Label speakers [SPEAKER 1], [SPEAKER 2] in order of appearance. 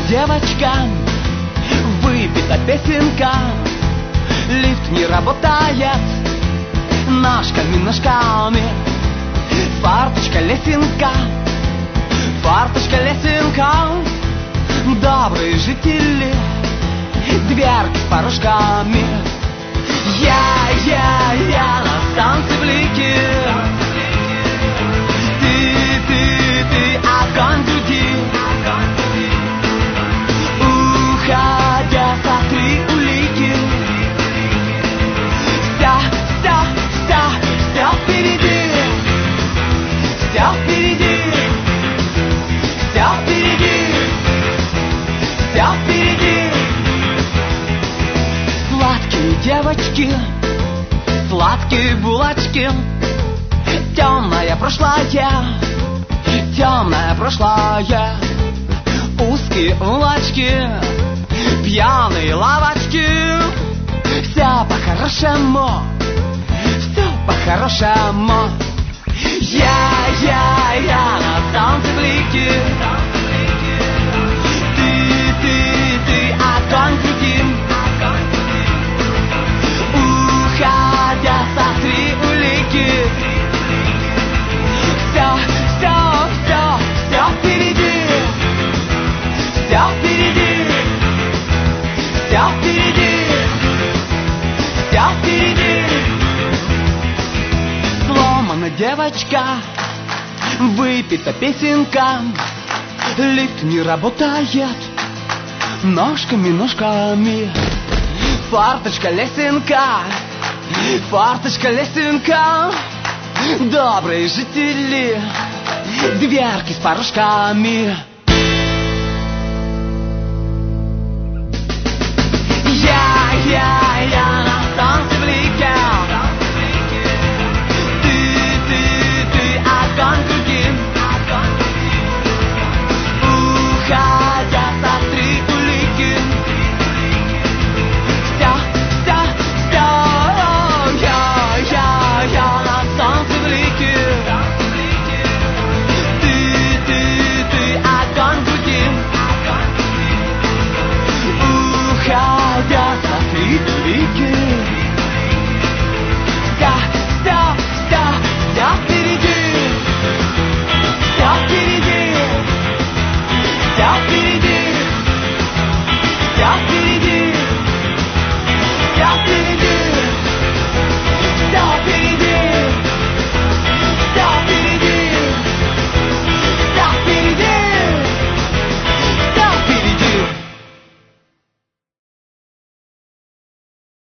[SPEAKER 1] девочка, выпита песенка. Лифт не работает, ножками. Фарточка, лесенка, фарточка, лесенка. Добрые жители, дверки с порожками. Я на станции блики. Ты, огонь груди. Уходя, сотри улики. Все впереди. Все впереди. Все впереди. Все впереди. Сладкие девочки, сладкие булочки. Темное прошлое, узкие улочки, пьяные лавочки. Все по-хорошему, все по-хорошему. Я на станции блики. Ты, огонь груди. Уходя, сотри улики. Все впереди. Все впереди. Все впереди. Все впереди. Сломана девочка, выпита песенка. Лифт не работает, ножками. Фарточка, лесенка, фарточка, лесенка. Добрые жители, дверки с порожками.